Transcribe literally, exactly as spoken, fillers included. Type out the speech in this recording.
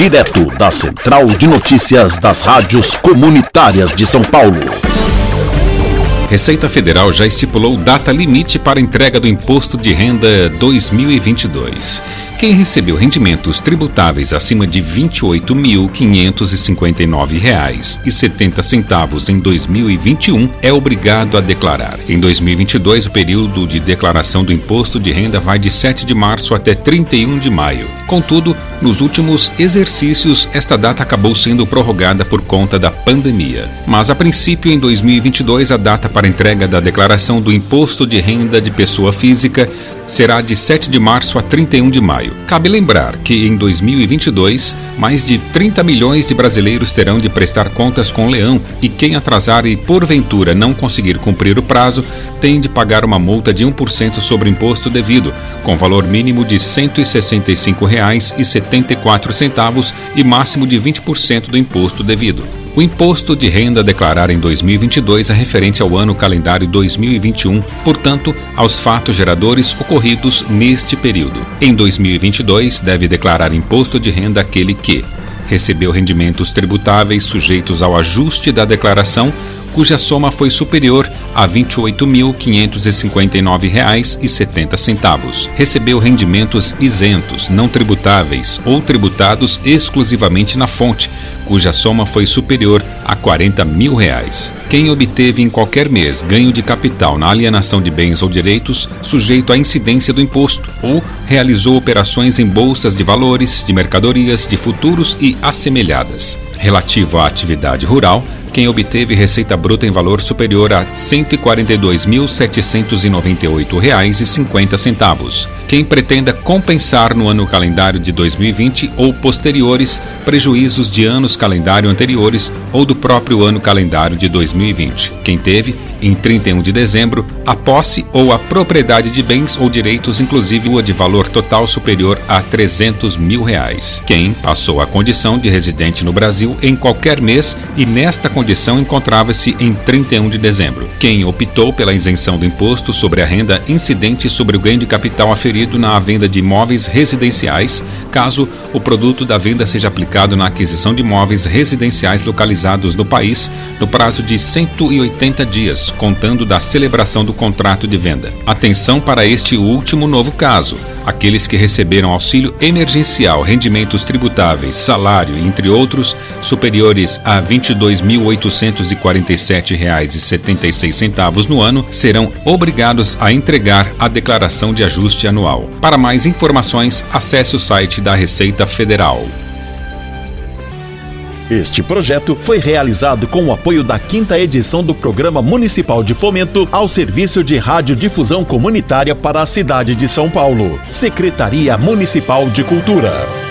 direto da Central de Notícias das Rádios Comunitárias de São Paulo. Receita Federal já estipulou data limite para entrega do Imposto de Renda dois mil e vinte e dois. Quem recebeu rendimentos tributáveis acima de vinte e oito mil quinhentos e cinquenta e nove reais e setenta centavos em dois mil e vinte e um é obrigado a declarar. Em dois mil e vinte e dois, o período de declaração do imposto de renda vai de sete de março até trinta e um de maio. Contudo, nos últimos exercícios, esta data acabou sendo prorrogada por conta da pandemia. Mas, a princípio, em dois mil e vinte e dois, a data para entrega da declaração do imposto de renda de pessoa física será de sete de março a trinta e um de maio. Cabe lembrar que em dois mil e vinte e dois, mais de trinta milhões de brasileiros terão de prestar contas com o Leão e quem atrasar e porventura não conseguir cumprir o prazo tem de pagar uma multa de um por cento sobre o imposto devido, com valor mínimo de cento e sessenta e cinco reais e setenta e quatro centavos e máximo de vinte por cento do imposto devido. O imposto de renda a declarar em dois mil e vinte e dois é referente ao ano calendário dois mil e vinte e um, portanto, aos fatos geradores ocorridos neste período. Em dois mil e vinte e dois, deve declarar imposto de renda aquele que recebeu rendimentos tributáveis sujeitos ao ajuste da declaração, cuja soma foi superior a vinte e oito mil quinhentos e cinquenta e nove reais e setenta centavos. Recebeu rendimentos isentos, não tributáveis ou tributados exclusivamente na fonte, cuja soma foi superior a quarenta mil reais. Quem obteve em qualquer mês ganho de capital na alienação de bens ou direitos sujeito à incidência do imposto ou realizou operações em bolsas de valores, de mercadorias, de futuros e assemelhadas. Relativo à atividade rural, quem obteve receita bruta em valor superior a cento e quarenta e dois mil setecentos e noventa e oito reais e cinquenta centavos. Quem pretenda compensar no ano calendário de dois mil e vinte ou posteriores prejuízos de anos calendário anteriores ou do próprio ano calendário de dois mil e vinte. Quem teve, em trinta e um de dezembro, a posse ou a propriedade de bens ou direitos, inclusive o de valor total superior a trezentos mil reais. Quem passou a condição de residente no Brasil em qualquer mês e nesta condição encontrava-se em trinta e um de dezembro. Quem optou pela isenção do imposto sobre a renda incidente sobre o ganho de capital aferido na venda de imóveis residenciais, caso o produto da venda seja aplicado na aquisição de imóveis residenciais localizados no país no prazo de cento e oitenta dias, contando da celebração do contrato de venda. Atenção para este último novo caso. Aqueles que receberam auxílio emergencial, rendimentos tributáveis, salário, entre outros, superiores a vinte e dois mil oitocentos e quarenta e sete reais e setenta e seis centavos no ano, serão obrigados a entregar a declaração de ajuste anual. Para mais informações, acesse o site da Receita Federal. Este projeto foi realizado com o apoio da quinta edição do Programa Municipal de Fomento ao Serviço de Radiodifusão Comunitária para a cidade de São Paulo. Secretaria Municipal de Cultura.